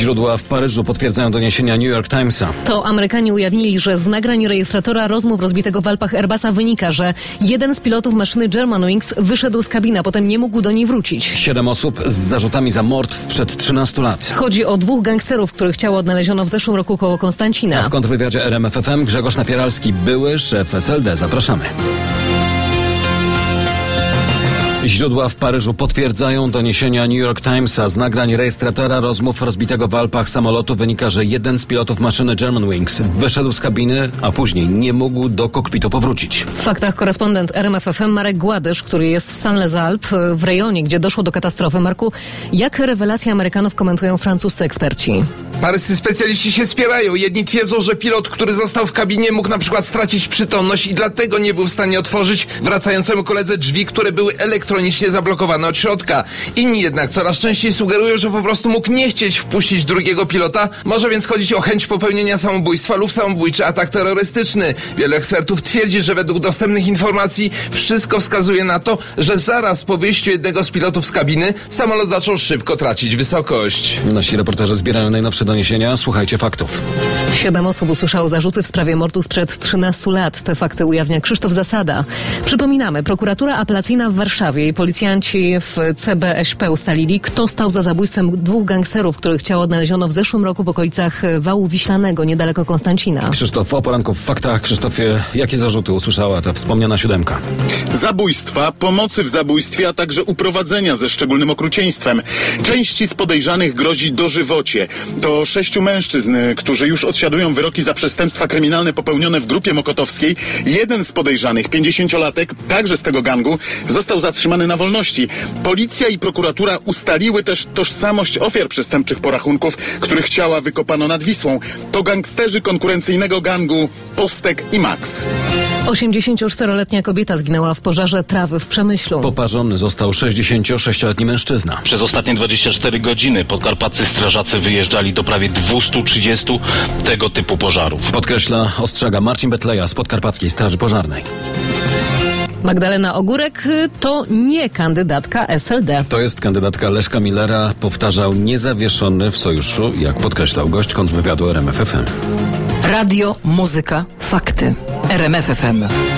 Źródła w Paryżu potwierdzają doniesienia New York Timesa. To Amerykanie ujawnili, że z nagrań rejestratora rozmów rozbitego w Alpach Airbusa wynika, że jeden z pilotów maszyny Germanwings wyszedł z kabiny, a potem nie mógł do niej wrócić. 7 osób z zarzutami za mord sprzed 13 lat. Chodzi o 2 gangsterów, których ciało odnaleziono w zeszłym roku koło Konstancina. A w kontrwywiadzie RMF FM Grzegorz Napieralski, były szef SLD. Zapraszamy. Źródła w Paryżu potwierdzają doniesienia New York Timesa. Z nagrań rejestratora rozmów rozbitego w Alpach samolotu wynika, że jeden z pilotów maszyny Germanwings wyszedł z kabiny, a później nie mógł do kokpitu powrócić. W faktach korespondent RMF FM Marek Gładysz, który jest w Saint-Lez-Alpes, w rejonie, gdzie doszło do katastrofy. Marku, jak rewelacje Amerykanów komentują francuscy eksperci? Paryscy specjaliści się spierają. Jedni twierdzą, że pilot, który został w kabinie, mógł na przykład stracić przytomność i dlatego nie był w stanie otworzyć wracającemu koledze drzwi, które były elektronicznie zablokowane od środka. Inni jednak coraz częściej sugerują, że po prostu mógł nie chcieć wpuścić drugiego pilota. Może więc chodzić o chęć popełnienia samobójstwa lub samobójczy atak terrorystyczny. Wielu ekspertów twierdzi, że według dostępnych informacji wszystko wskazuje na to, że zaraz po wyjściu jednego z pilotów z kabiny samolot zaczął szybko tracić wysokość. Nasi reporterzy zbierają najnowsze doniesienia. Słuchajcie faktów. 7 osób usłyszało zarzuty w sprawie mordu sprzed 13 lat. Te fakty ujawnia Krzysztof Zasada. Przypominamy, prokuratura apelacyjna w Warszawie i policjanci w CBŚP ustalili, kto stał za zabójstwem 2 gangsterów, których ciało odnaleziono w zeszłym roku w okolicach Wału Wiślanego, niedaleko Konstancina. Krzysztof, o poranku w faktach. Krzysztofie, jakie zarzuty usłyszała ta wspomniana 7? Zabójstwa, pomocy w zabójstwie, a także uprowadzenia ze szczególnym okrucieństwem. Części z podejrzanych grozi dożywocie. To 6 mężczyzn, którzy już odsiadują wyroki za przestępstwa kryminalne popełnione w Grupie Mokotowskiej. Jeden z podejrzanych, 50-latek, także z tego gangu, został zatrzymany na wolności. Policja i prokuratura ustaliły też tożsamość ofiar przestępczych porachunków, których ciała wykopano nad Wisłą. To gangsterzy konkurencyjnego gangu Postek i Max. 84-letnia kobieta zginęła w pożarze trawy w Przemyślu. Poparzony został 66-letni mężczyzna. Przez ostatnie 24 godziny podkarpaccy strażacy wyjeżdżali do prawie 230 tego typu pożarów. Podkreśla, ostrzega Marcin Betleja z Podkarpackiej Straży Pożarnej. Magdalena Ogórek to nie kandydatka SLD. To jest kandydatka Leszka Millera, powtarzał niezawieszony w sojuszu, jak podkreślał gość kontrwywiadu RMF FM. Radio, muzyka, fakty. RMF FM.